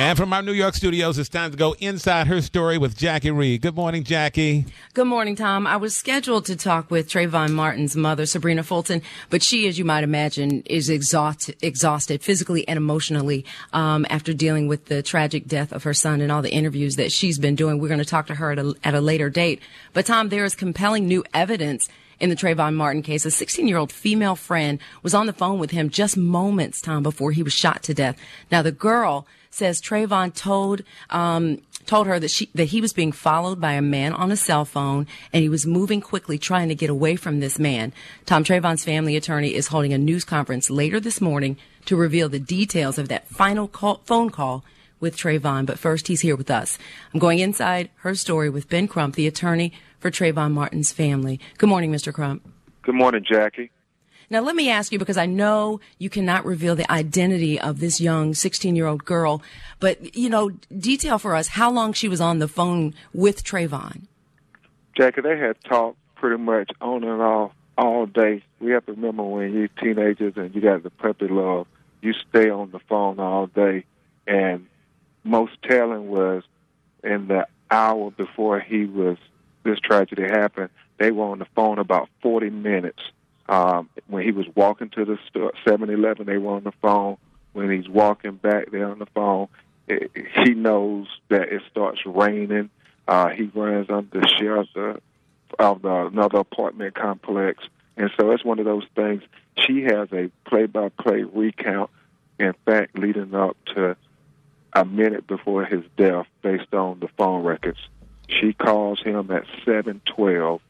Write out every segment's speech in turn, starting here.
And from our New York studios, it's time to go inside her story with Jackie Reed. Good morning, Jackie. Good morning, Tom. I was scheduled to talk with Trayvon Martin's mother, Sabrina Fulton, but she, as you might imagine, is exhausted physically and emotionally after dealing with the tragic death of her son and all the interviews that she's been doing. We're going to talk to her at a later date. But, Tom, there is compelling new evidence in the Trayvon Martin case. A 16-year-old female friend was on the phone with him just moments, Tom, before he was shot to death. Now, the girl says Trayvon told her that he was being followed by a man on a cell phone, and he was moving quickly, trying to get away from this man. Tom, Trayvon's family attorney is holding a news conference later this morning to reveal the details of that final phone call with Trayvon. But first, he's here with us. I'm going inside her story with Ben Crump, the attorney for Trayvon Martin's family. Good morning, Mr. Crump. Good morning, Jackie. Now, let me ask you, because I know you cannot reveal the identity of this young 16-year-old girl, but, detail for us how long she was on the phone with Trayvon. Jackie, they had talked pretty much on and off all day. We have to remember when you're teenagers and you got the puppy love, you stay on the phone all day. And most telling was in the hour before this tragedy happened, they were on the phone about 40 minutes. When he was walking to the store, 7-Eleven, they were on the phone. When he's walking back, they're on the phone. He knows that it starts raining. He runs under the shelter of another apartment complex. And so it's one of those things. She has a play-by-play recount, in fact, leading up to a minute before his death based on the phone records. She calls him at 7:12,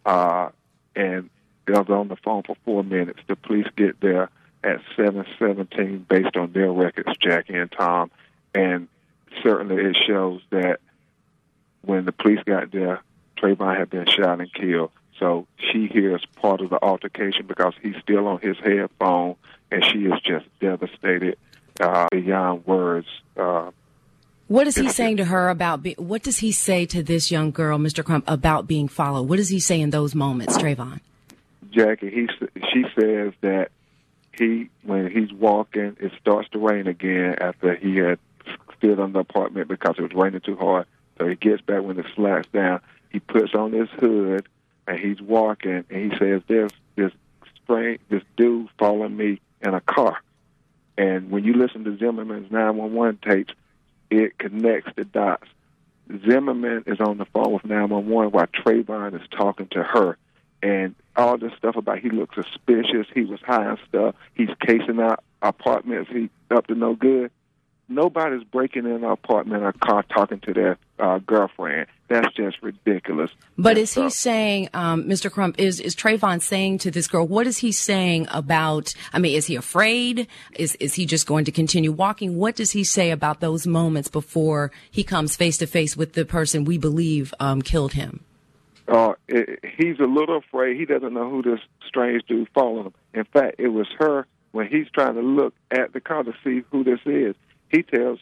and they was on the phone for 4 minutes. The police get there at 7:17 based on their records, Jackie and Tom. And certainly it shows that when the police got there, Trayvon had been shot and killed. So she hears part of the altercation because he's still on his headphone, and she is just devastated beyond words. What is he saying to her about, what does he say to this young girl, Mr. Crump, about being followed? What does he say in those moments, Trayvon? Jackie, she says that when he's walking, it starts to rain again after he had stood on the apartment because it was raining too hard. So he gets back when it slacks down. He puts on his hood, and he's walking, and he says, there's this dude following me in a car. And when you listen to Zimmerman's 911 tapes, it connects the dots. Zimmerman is on the phone with 911 while Trayvon is talking to her. And all this stuff about he looks suspicious, he was high and stuff, he's casing out apartments, he's up to no good. Nobody's breaking in an apartment or car talking to their girlfriend. That's just ridiculous. But is he saying, Mr. Crump, is Trayvon saying to this girl, what is he saying about, is he afraid? Is he just going to continue walking? What does he say about those moments before he comes face to face with the person we believe killed him? He's a little afraid. He doesn't know who this strange dude following him. In fact, it was her when he's trying to look at the car to see who this is. She tells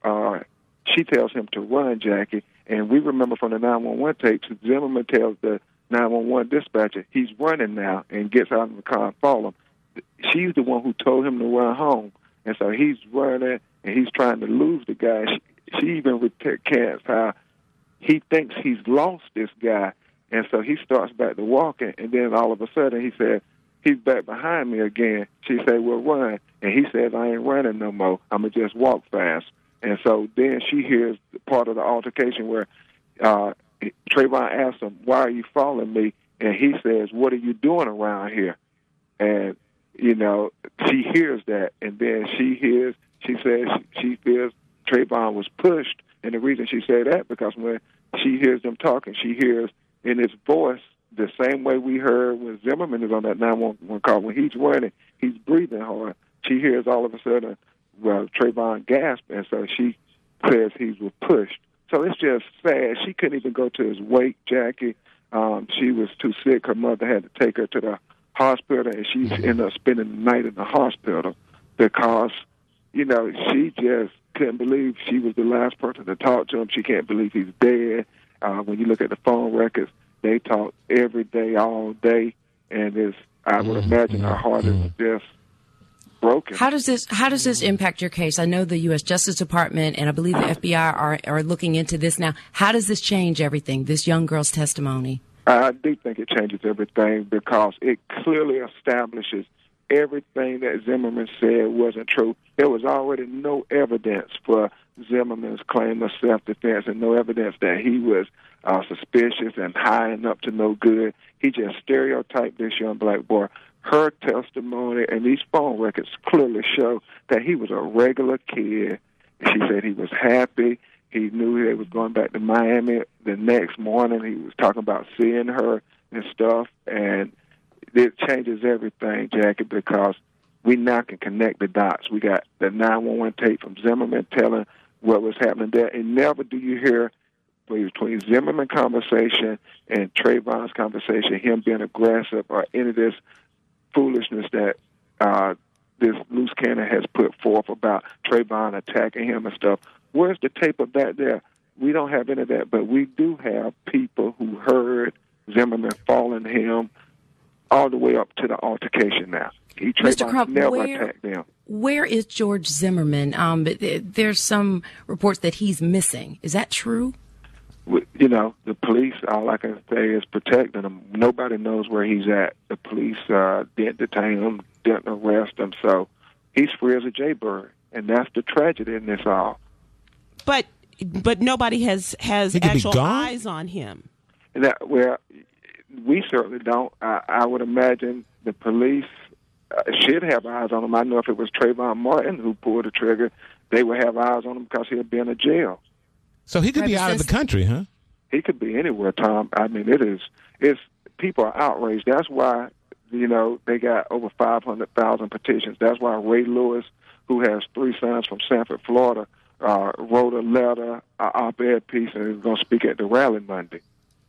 him to run, Jackie. And we remember from the 911 tapes, Zimmerman tells the 911 dispatcher he's running now and gets out of the car and follows him. She's the one who told him to run home. And so he's running, and he's trying to lose the guy. She even recants how he thinks he's lost this guy. And so he starts back to walking, and then all of a sudden he said, he's back behind me again. She said, well, run. And he says, I ain't running no more. I'm going to just walk fast. And so then she hears part of the altercation where Trayvon asks him, why are you following me? And he says, what are you doing around here? And, she hears that. And then she says she feels Trayvon was pushed. And the reason she said that, because when she hears them talking, she hears in his voice the same way we heard when Zimmerman is on that 911 call. When he's running, he's breathing hard. She hears all of a sudden, Trayvon gasp, and so she says he was pushed. So it's just sad. She couldn't even go to his wake, Jackie. She was too sick. Her mother had to take her to the hospital, and she ended up spending the night in the hospital because, she just couldn't believe she was the last person to talk to him. She can't believe he's dead. When you look at the phone records, they talk every day, all day, and I would imagine her heart is just broken. broken. How does this impact your case? I know the U.S. Justice Department and I believe the FBI are looking into this now. How does this change everything, this young girl's testimony? I do think it changes everything because it clearly establishes everything that Zimmerman said wasn't true. There was already no evidence for Zimmerman's claim of self-defense and no evidence that he was suspicious and high and up to no good. He just stereotyped this young black boy. Her testimony and these phone records clearly show that he was a regular kid. She said he was happy. He knew he was going back to Miami the next morning. He was talking about seeing her and stuff. And it changes everything, Jackie, because we now can connect the dots. We got the 911 tape from Zimmerman telling what was happening there. And never do you hear between Zimmerman conversation and Trayvon's conversation, him being aggressive or any of this foolishness that this loose cannon has put forth about Trayvon attacking him and stuff. Where's the tape of that there? We don't have any of that, but we do have people who heard Zimmerman falling him all the way up to the altercation now. Mr. Crump, never attacked them. Where is George Zimmerman? There's some reports that he's missing. Is that true? You know, the police, all I can say is protecting him. Nobody knows where he's at. The police didn't detain him, didn't arrest him, so he's free as a jaybird, and that's the tragedy in this all. But nobody has actual eyes on him. Well, we certainly don't. I would imagine the police should have eyes on him. I know if it was Trayvon Martin who pulled the trigger, they would have eyes on him because he'd be in a jail. So he could be out of the country, huh? He could be anywhere, Tom. I mean, it's people are outraged. That's why, you know, they got over 500,000 petitions. That's why Ray Lewis, who has 3 sons from Sanford, Florida, wrote a letter, an op-ed piece, and is going to speak at the rally Monday.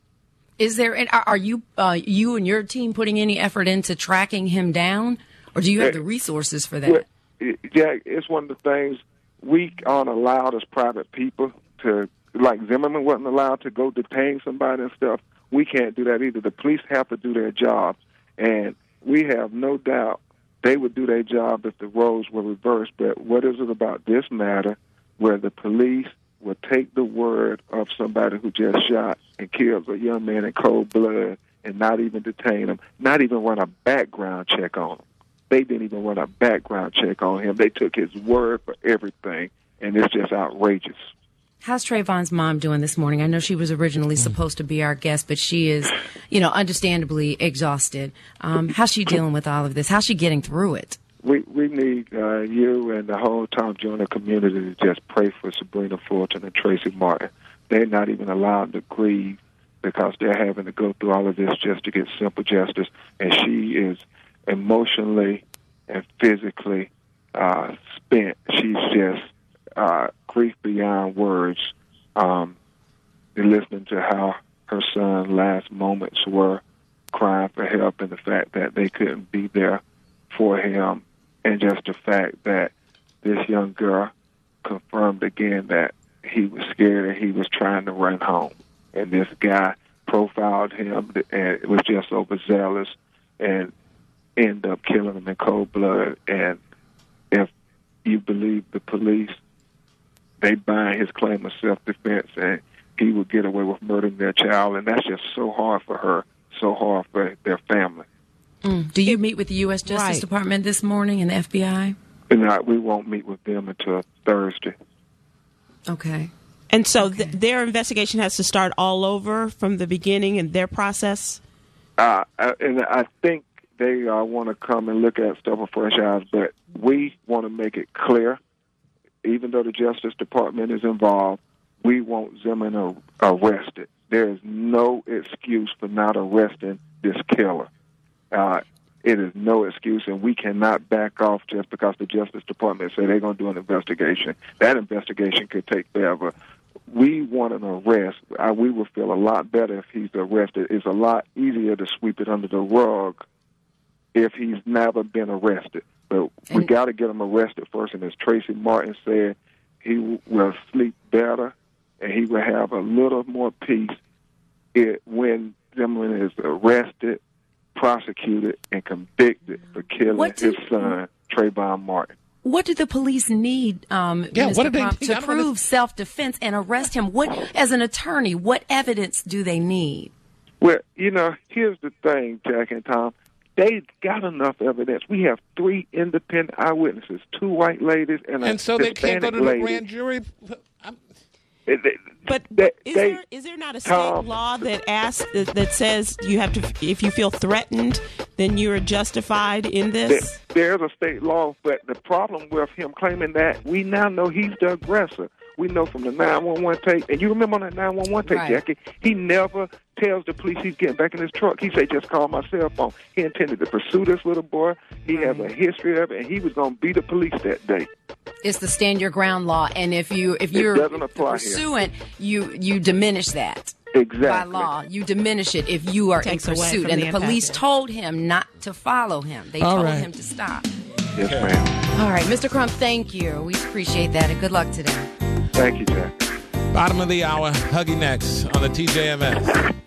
Is there? Are you and your team putting any effort into tracking him down, or do you have the resources for that? Well, yeah, it's one of the things we aren't allowed as private people to, like Zimmerman wasn't allowed to go detain somebody and stuff. We can't do that either. The police have to do their job, and we have no doubt they would do their job if the roles were reversed. But what is it about this matter where the police will take the word of somebody who just shot and killed a young man in cold blood and not even detain him, not even run a background check on him? They didn't even run a background check on him. They took his word for everything, and it's just outrageous. How's Trayvon's mom doing this morning? I know she was originally supposed to be our guest, but she is, understandably exhausted. How's she dealing with all of this? How's she getting through it? We need you and the whole Tom Joyner community to just pray for Sabrina Fulton and Tracy Martin. They're not even allowed to grieve because they're having to go through all of this just to get simple justice. And she is emotionally and physically spent. She's just grief beyond words. Listening to how her son's last moments were, crying for help, and the fact that they couldn't be there for him, and just the fact that this young girl confirmed again that he was scared and he was trying to run home. And this guy profiled him and was just overzealous and ended up killing him in cold blood. And if you believe the police, they bind his claim of self-defense and he would get away with murdering their child. And that's just so hard for her, so hard for their family. Do you meet with the U.S. Justice Department this morning and the FBI? No, we won't meet with them until Thursday. Okay. And so their investigation has to start all over from the beginning in their process? And I think they want to come and look at stuff with fresh eyes, but we want to make it clear, even though the Justice Department is involved, we want Zimmerman arrested. There is no excuse for not arresting this killer. It is no excuse, and we cannot back off just because the Justice Department say they're going to do an investigation. That investigation could take forever. We want an arrest. We will feel a lot better if he's arrested. It's a lot easier to sweep it under the rug if he's never been arrested. But we got to get him arrested first, and as Tracy Martin said, he will sleep better, and he will have a little more peace when Zimmerman is arrested, prosecuted and convicted for killing his son, Trayvon Martin. What do the police need, Mr. Crump, to prove self-defense and arrest him? What, as an attorney, what evidence do they need? Well, here's the thing, Jack and Tom. They got enough evidence. We have 3 independent eyewitnesses, 2 white ladies and a so they can't go to lady. the grand jury. But is there not a state law that says you have to, if you feel threatened, then you are justified in this? There's a state law, but the problem with him claiming that, we now know he's the aggressor. We know from the 911 tape, and you remember on that 911 tape, right, Jackie, he never tells the police he's getting back in his truck. He say, just call my cell phone. He intended to pursue this little boy. He has a history of it, and he was going to beat the police that day. It's the stand your ground law, and if you're pursuant, you diminish that. Exactly. By law, you diminish it if you are in pursuit. And the police told him not to follow him. They told him to stop. Yes, ma'am. All right, Mr. Crump, thank you. We appreciate that, and good luck today. Thank you, Jack. Bottom of the hour, Huggy next on the TJMS.